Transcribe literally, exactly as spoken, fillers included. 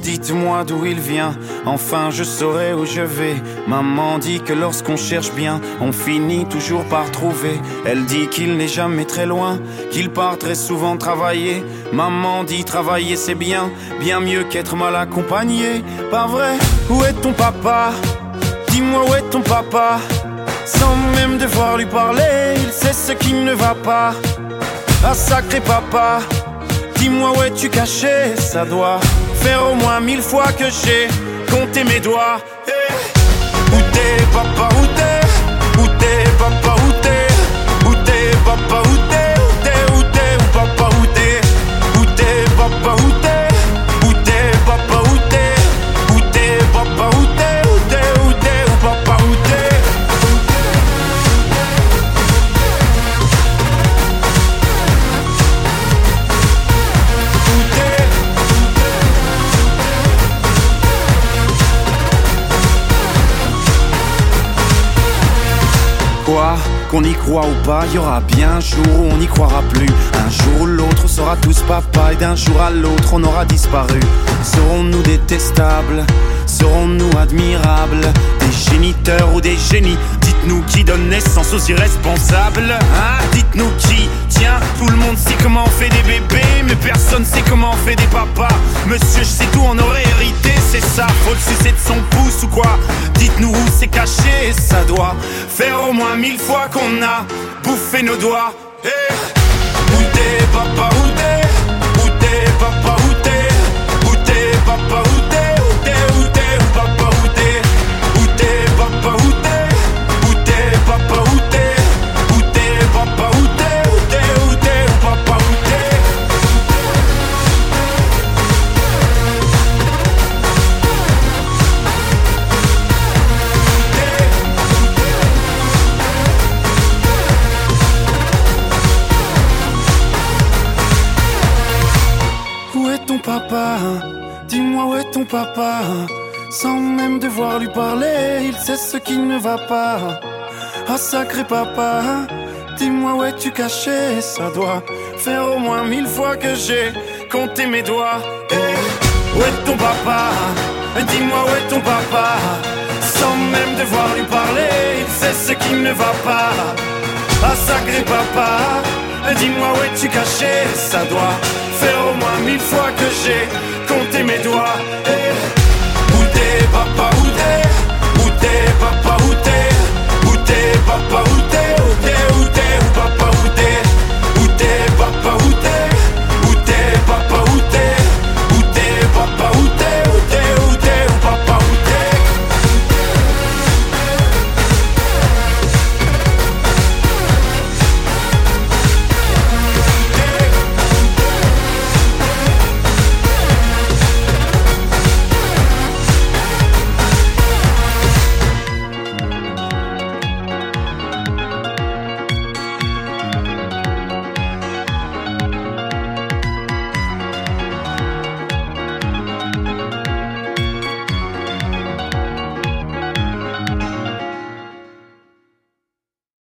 Dites-moi d'où il vient, enfin je saurai où je vais. Maman dit que lorsqu'on cherche bien, on finit toujours par trouver. Elle dit qu'il n'est jamais très loin, qu'il part très souvent travailler. Maman dit travailler c'est bien, bien mieux qu'être mal accompagné. Pas vrai? Où est ton papa? Dis-moi où est ton papa? Sans même devoir lui parler, il sait ce qui ne va pas. Ah sacré papa, dis-moi où es-tu caché? Ça doit faire au moins mille fois que j'ai compté mes doigts. Hey. Où t'es papa, où t'es? Où t'es papa, où t'es? Où t'es papa, où t'es? Où t'es, où t'es, où papa, où t'es? Où t'es papa, où t'es? Où t'es papa, où t'es? Où t'es papa, où t'es? Où t'es, où t'es, où papa, où t'es? Quoi, qu'on y croit ou pas, y aura bien un jour où on n'y croira plus. Un jour ou l'autre on sera tous papa et d'un jour à l'autre on aura disparu. Serons-nous détestables? Serons-nous admirables? Des géniteurs ou des génies? Dites-nous qui donne naissance aux irresponsables, hein? Dites-nous qui? Tiens, tout le monde sait comment on fait des bébés, mais personne sait comment on fait des papas. Monsieur, je sais tout, on aurait hérité, c'est ça. Faut le sucer de son pouce ou quoi? Dites-nous où c'est caché, ça doit faire au moins mille fois qu'on a bouffé nos doigts. Hey. Où t'es papa, où t'es? Où t'es papa, où t'es? Où t'es papa, où t'es? Où t'es, où t'es, où papa, où t'es? Où t'es papa, où t'es? Où t'es papa, où t'es? Où t'es papa, où t'es? Où t'es, où t'es, où papa, où t'es? Où est ton papa? Dis-moi où est ton papa? Sans même devoir lui parler, il sait ce qui ne va pas. Ah sacré papa, dis-moi où es-tu caché? Ça doit faire au moins mille fois que j'ai compté mes doigts. Hey. Où est ton papa? Dis-moi où est ton papa? Sans même devoir lui parler, il sait ce qui ne va pas. Ah sacré papa, dis-moi où es-tu caché? Ça doit faire au moins mille fois que j'ai compté mes doigts. Hey.